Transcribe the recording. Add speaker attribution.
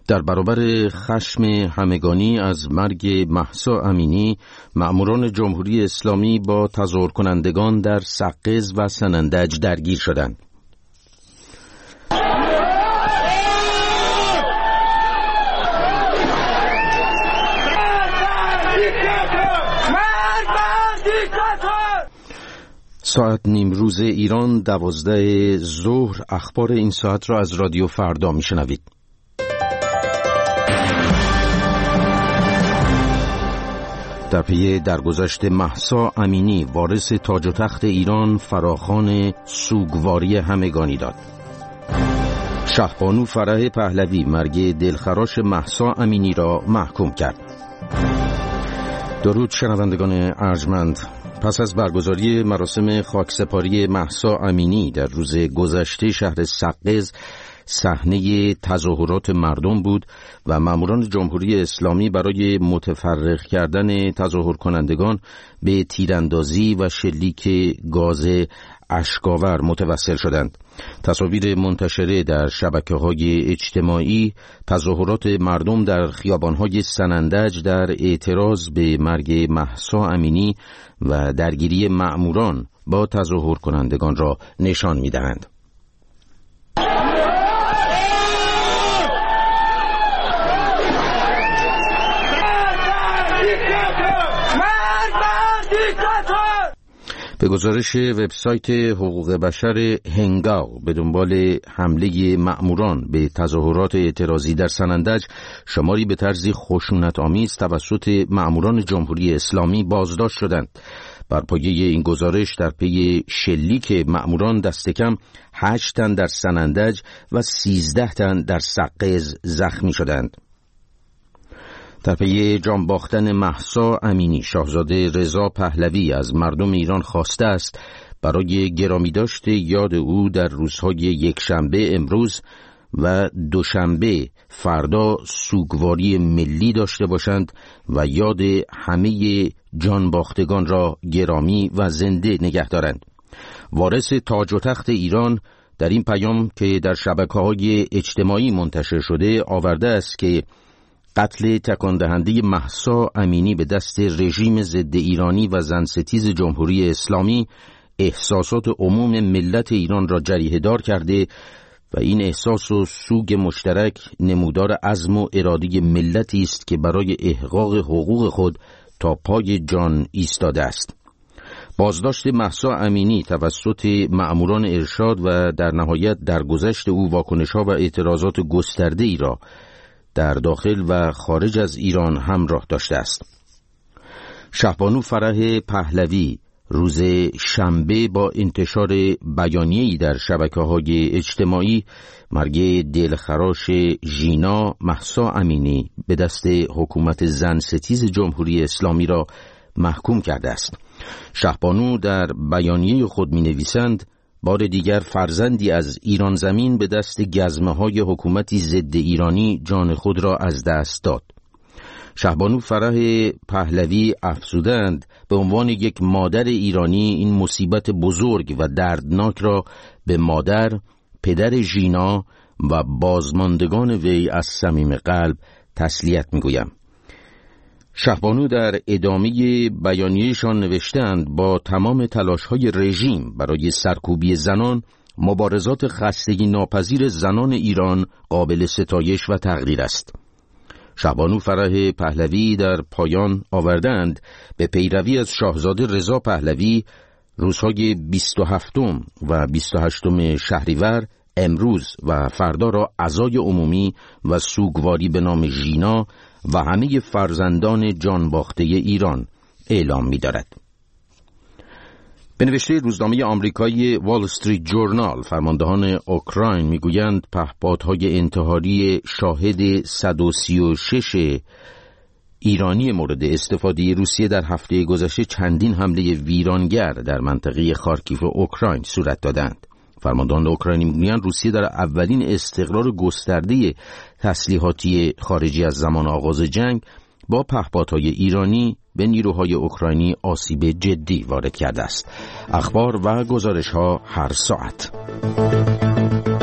Speaker 1: در برابر خشم همگانی از مرگ مهسا امینی، مأموران جمهوری اسلامی با تظاهر کنندگان در سقز و سنندج درگیر شدند. ساعت نیمروز ایران 12 ظهر. اخبار این ساعت را از رادیو فردا میشنوید. در پی درگذشت مهسا امینی، وارث تاج و تخت ایران فراخوان سوگواری همگانی داد. شهبانو فرح پهلوی مرگ دلخراش مهسا امینی را محکوم کرد. درود شنوندگان ارجمند. پس از برگزاری مراسم خاکسپاری مهسا امینی در روز گذشته، شهر سقز صحنه تظاهرات مردم بود و ماموران جمهوری اسلامی برای متفرق کردن تظاهر کنندگان به تیراندازی و شلیک گاز اشک‌آور متوسل شدند. تصاویر منتشره در شبکه‌های اجتماعی تظاهرات مردم در خیابان‌های سنندج در اعتراض به مرگ مهسا امینی و درگیری مأموران با تظاهر کنندگان را نشان می‌دهند. به گزارش وبسایت حقوق بشر هنگاو، به دنبال حمله مأموران به تظاهرات اعتراضی در سنندج، شماری به طرزی خشونت‌آمیز توسط مأموران جمهوری اسلامی بازداشت شدند. بر پایه این گزارش، در پی شلیک مأموران دست کم 8 تن در سنندج و 13 تن در سقز زخمی شدند. در پی جان باختن مهسا امینی، شاهزاده رضا پهلوی از مردم ایران خواسته است برای گرامیداشت یاد او در روزهای یکشنبه امروز و دوشنبه فردا سوگواری ملی داشته باشند و یاد همه جان باختگان را گرامی و زنده نگه دارند. وارث تاج و تخت ایران در این پیام که در شبکه‌های اجتماعی منتشر شده آورده است که قتل تکاندهنده مهسا امینی به دست رژیم ضد ایرانی و زنستیز جمهوری اسلامی احساسات عموم ملت ایران را جریحه دار کرده و این احساس و سوگ مشترک نمودار عزم و اراده ملتی است که برای احقاق حقوق خود تا پای جان ایستاده است. بازداشت مهسا امینی توسط مأموران ارشاد و در نهایت درگذشت او واکنش‌ها و اعتراضات گسترده‌ای را در داخل و خارج از ایران همراه داشته است. شهبانو فرح پهلوی روز شنبه با انتشار بیانیه‌ای در شبکه‌های اجتماعی مرگ دلخراش ژینا مهسا امینی به دست حکومت زنستیز جمهوری اسلامی را محکوم کرده است. شهبانو در بیانیه خود می‌نویسند: بار دیگر فرزندی از ایران زمین به دست گزمه‌های حکومتی ضد ایرانی جان خود را از دست داد. شهبانو فرح پهلوی افزودند به عنوان یک مادر ایرانی این مصیبت بزرگ و دردناک را به مادر، پدر ژینا و بازماندگان وی از صمیم قلب تسلیت می‌گویم. شهبانو در ادامه بیانیه‌شان نوشتند با تمام تلاش‌های رژیم برای سرکوبی زنان، مبارزات خستگی ناپذیر زنان ایران قابل ستایش و تقدیر است. شهبانو فرح پهلوی در پایان آوردند به پیروی از شاهزاده رضا پهلوی روزهای 27 و 28 شهریور امروز و فردا را عزای عمومی و سوگواری به نام ژینا و همه فرزندان جانباخته ایران اعلام می‌دارد. به نوشته روزنامه آمریکایی وال استریت جورنال، فرماندهان اوکراین میگویند پهپادهای انتحاری شاهد 136 ایرانی مورد استفاده روسیه در هفته گذشته چندین حمله ویرانگر در منطقه خارکیف اوکراین صورت دادند. فرماندهان اوکراینی میگویند روسیه در اولین استقرار گسترده تسلیحاتی خارجی از زمان آغاز جنگ با پهپادهای ایرانی به نیروهای اوکراینی آسیب جدی وارد کرده است. اخبار و گزارش‌ها هر ساعت.